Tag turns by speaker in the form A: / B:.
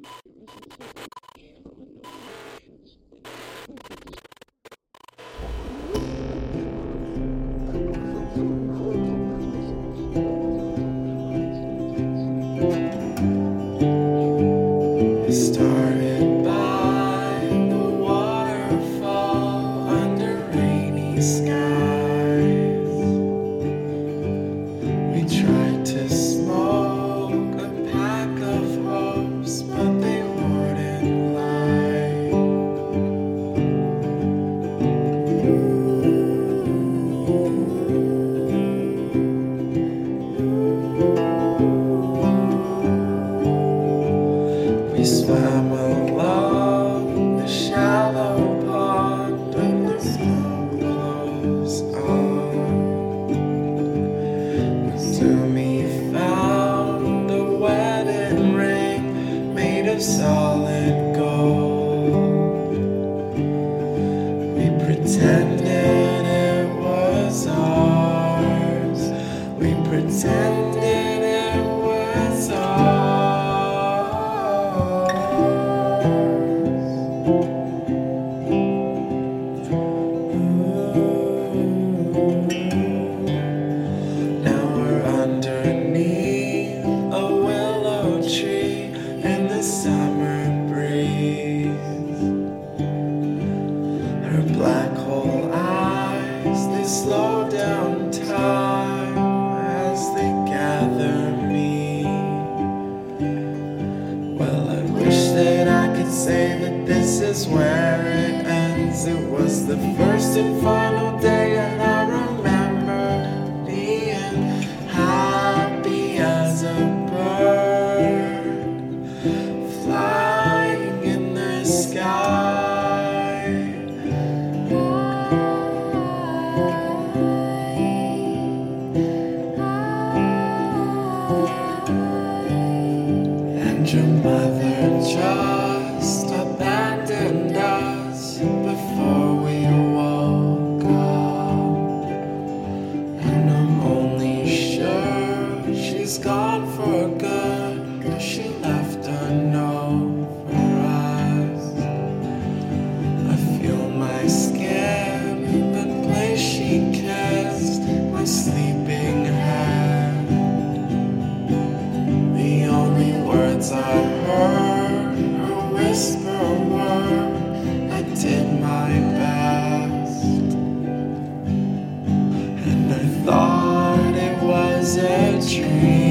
A: Started by the waterfall under rainy skies. We tried to smoke a pack of hopes, but they wouldn't lie. We swam along the shallow pond when the snow glows on. Zumi found a wedding ring made of solid gold. We pretended it was ours. We pretended it was ours. Now we're underneath a willow tree in the summer breeze. Her black hole eyes, they slow down time as they gather me. Well, I wish that I could say that this is where it ends. It was the first and final day, and I remember being happy as a bird flying in the sky. And your mother just abandoned us before we woke up. And I'm only sure she's gone for good, 'cause she left a note for us. I feel my skin, the place she kissed my sleeping head. The only words I heard her whisper were, I did my best. And I thought it was a dream.